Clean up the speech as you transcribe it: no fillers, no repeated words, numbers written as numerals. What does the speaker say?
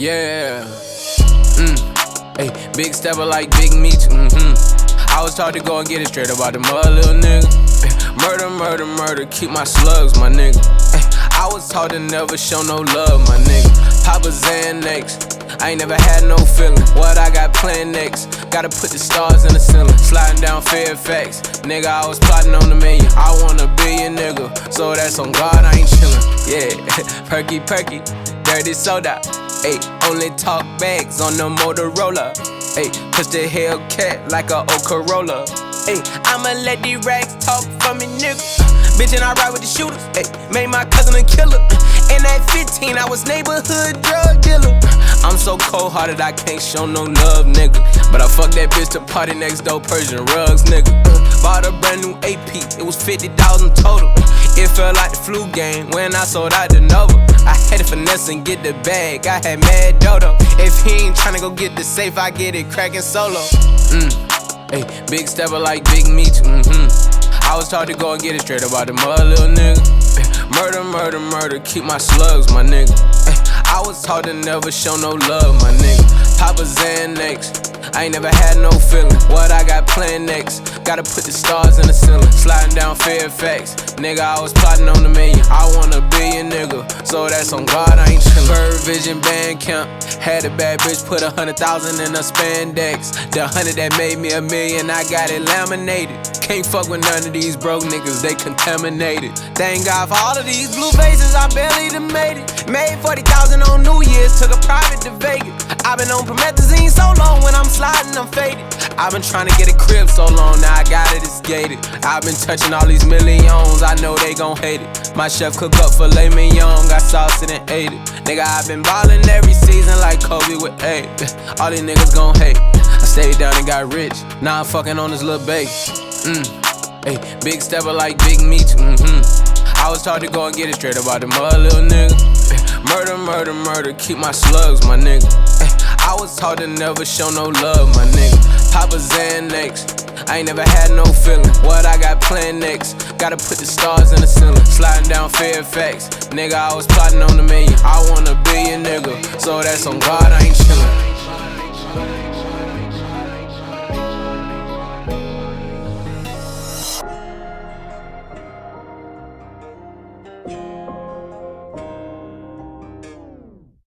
Yeah. Hey, big stepper like Big Meech. I was taught to go and get it straight about the mother, little nigga. Murder, murder, murder, keep my slugs, my nigga. I was taught to never show no love, my nigga. Papa Xanax, I ain't never had no feeling. What I got planned next? Gotta put the stars in the ceiling. Sliding down Fairfax, nigga, I was plotting on the million. I want a billion, nigga, so that's on God, I ain't chillin'. Yeah, perky, perky, dirty soda. Ayy, only talk bags on the Motorola. Ayy, push the Hellcat like a old Corolla. Ayy, I'ma let these racks talk for me, nigga. Bitch, and I ride with the shooters. Ayy, made my cousin a killer. And at 15, I was neighborhood drug dealer. I'm so cold-hearted, I can't show no love, nigga. But I fucked that bitch to party next door, Persian rugs, nigga. Bought a brand new AP, it was 50,000 total. It felt like the flu game when I sold out the Nova. I had to finesse and get the bag, I had mad dodo. If he ain't tryna go get the safe, I get it crackin' solo. Hey, big stepper like Big Meech. I was taught to go and get it straight about the mother, little nigga. Murder, murder, murder, keep my slugs, my nigga. I was taught to never show no love, my nigga. Papa Xanax, I ain't never had no feeling. What I got planned next? Gotta put the stars in the ceiling. Sliding down Fairfax, nigga, I was plotting on the million. I want a billion, nigga, so that's on God, I ain't chillin'. Bird Vision Bandcamp, had a bad bitch put 100,000 in a spandex. The 100 that made me a million, I got it laminated. Can't fuck with none of these broke niggas, they contaminated. Thank God for all of these blue faces, I barely done made it. Made 40,000 on New Year's, took a private to Vegas. I've been on promethazine so long, when I'm sliding, I'm faded. I've been trying to get a crib so long, now I got it, it's gated. I've been touching all these millions, I know they gon' hate it. My chef cook up filet mignon, got sauce and ate it. Nigga, I've been ballin' every season like Kobe with 8. All these niggas gon' hate. I stayed down and got rich, now I'm fucking on this little baby. Hey, big stepper like Big Meech. I was taught to go and get it straight about the mother, little nigga. Murder, murder, murder, keep my slugs, my nigga. I was taught to never show no love, my nigga. Papa Xanax, I ain't never had no feeling. What I got planned next? Gotta put the stars in the ceiling. Sliding down Fairfax, nigga, I was plotting on the million. I want a billion, nigga, so that's on God, I ain't chillin'.